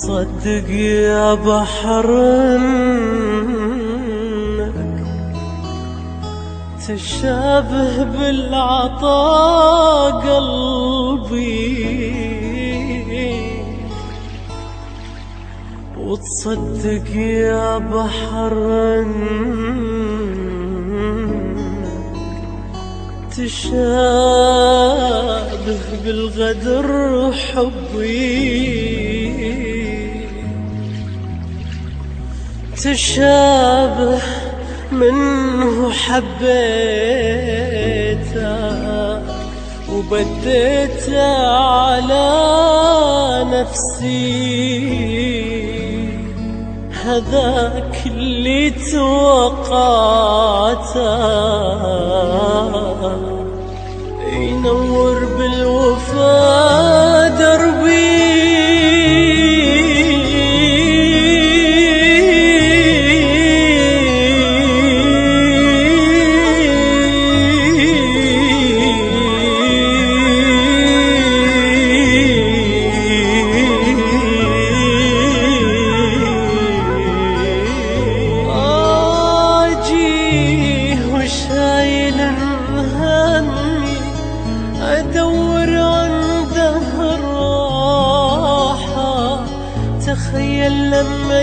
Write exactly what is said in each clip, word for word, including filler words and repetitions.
وتصدق يا بحر انك تشابه بالعطاء قلبي، وتصدق يا بحر تشابه بالغدر حبي، تشابه منه حبيته وبديته على نفسي، هذاك اللي توقعته ينور بالوفا دربي. أدور عنده الراحة، تخيل لما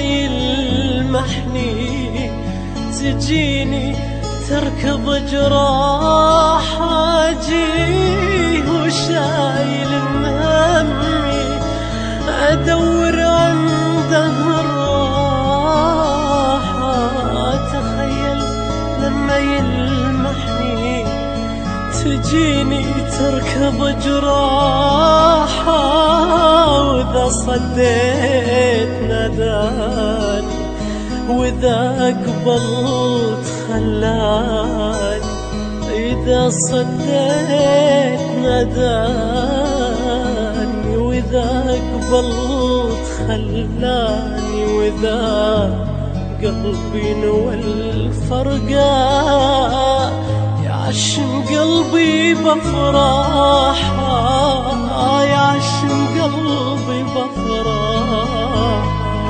يلمحني تجيني تركض جراحة، جيه وشايل همي أدور عنده الراحة، تخيل لما يلمحني تجيني تركض جراحة، وإذا صديت ناداني وإذا قبلت خلاني، إذا صديت ناداني وإذا قبلت خلاني، وإذا قلبي نوى الفرقة يعشم قلبي بفرحة، يعشم قلبي بفرحة.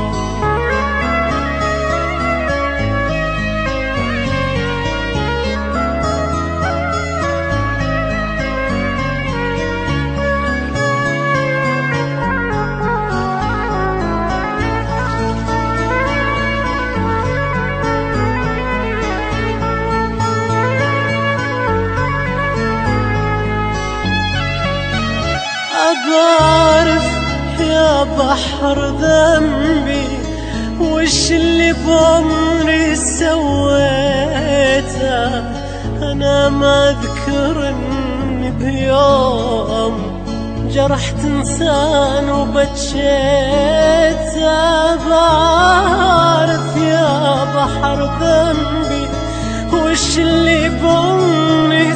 بعرف يا بحر ذنبي وش اللي بعمري سويته، أنا ما أذكر إني بيوم جرحت إنسان وبكيته. بعرف يا بحر ذنبي وش اللي بعمري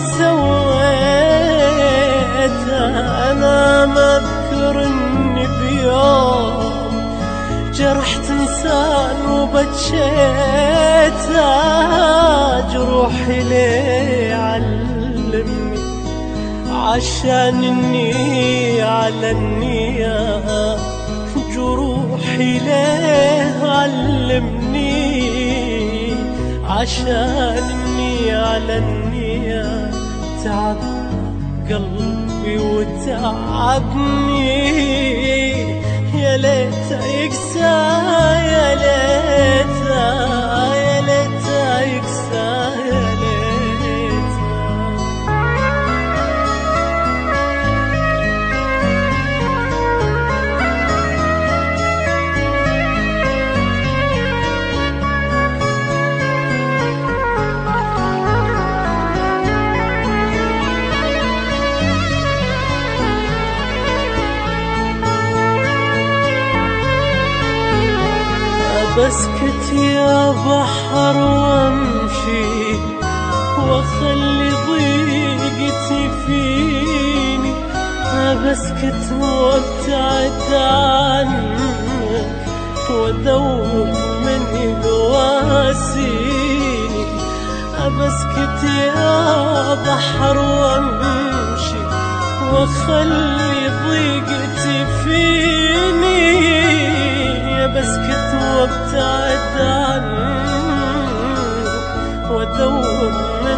سويته، أنا ما أذكر إني بيوم جرحت إنسان وبكيته. جروحي ليه علمني عشان النية على النية، جروحي ليه علمني عشان النية على النية، تعب قلبي وتعبني، يا ليت يقسى يا ليت يا ليت يقسى يا ليت. بسكت يا بحر وامشي واخلي ضيقتي فيني، بسكت وابتعد عنك وادور من يواسيني، بسكت يا بحر وامشي واخلي ضيقتي فيني، ابتعد عنك وادور من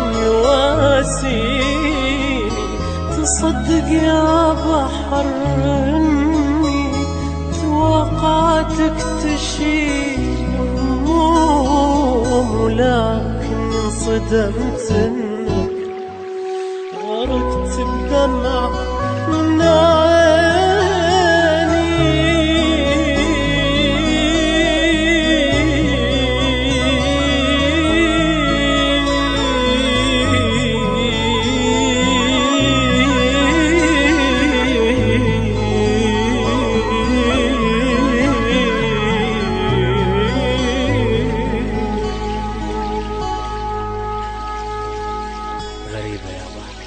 يواسيني. تصدق يا بحر اني توقعتك تشيل هموم، ولكن انصدمت انك غرقت بدمع من غريبة يا بحر.